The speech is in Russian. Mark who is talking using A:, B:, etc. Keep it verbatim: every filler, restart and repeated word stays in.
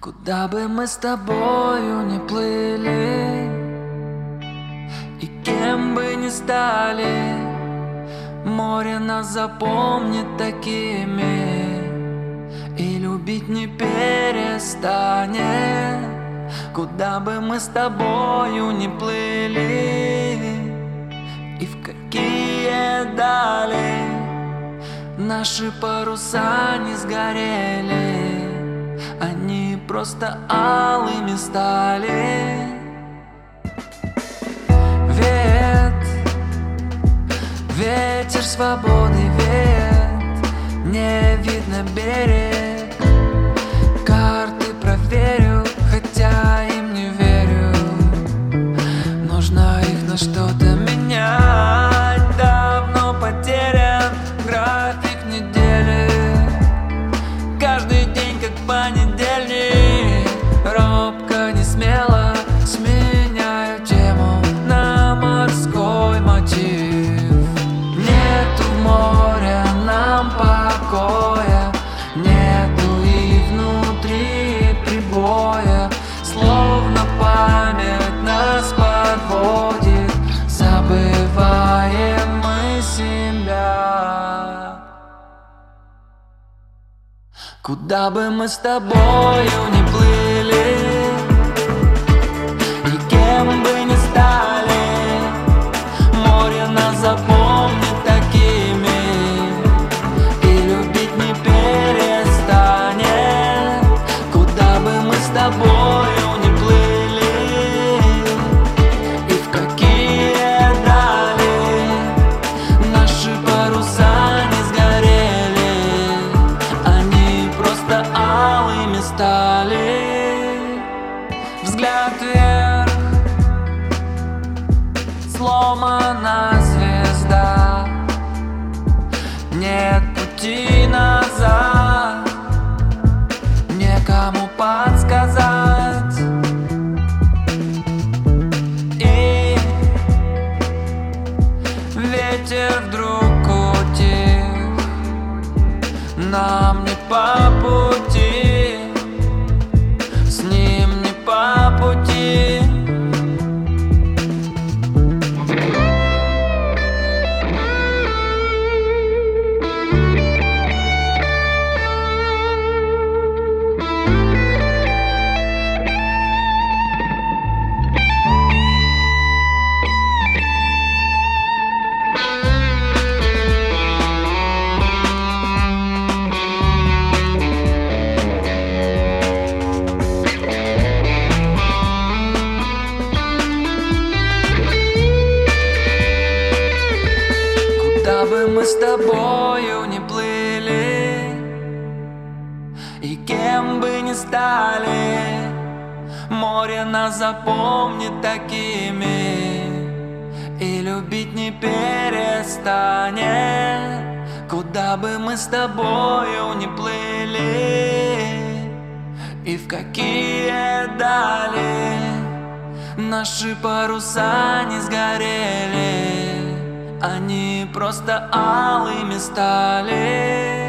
A: Куда бы мы с тобою ни плыли, и кем бы ни стали, море нас запомнит такими и любить не перестанет. Куда бы мы с тобою ни плыли, и в какие дали наши паруса не сгорели, они просто алыми стали. Веет, ветер свободы веет, не видно берег. Карты проверю, хотя им не верю. Нужно их на что-то менять. Давно потерян график недели, каждый день как понедельник. Робко, не смело сменяю тему на морской мотив. Нету моря нам покоя, нету и внутри прибоя. Словно память нас подводит, забываем мы себя. Куда бы мы с тобою ни плыли, и кем бы ни стали, море нас запомнит такими и любить не перестанет. Куда бы мы с тобою ни плыли, и в какие дали наши паруса не сгорели, они просто алыми стали. Взгляд вверх, сломана звезда, нет пути назад, некому подсказать. И ветер вдруг утих, нам не по пути, с ним не по пути. Куда бы мы с тобою ни плыли, и кем бы ни стали, море нас запомнит такими и любить не перестанет. Куда бы мы с тобою ни плыли, и в какие дали наши паруса не сгорели, они просто алыми стали.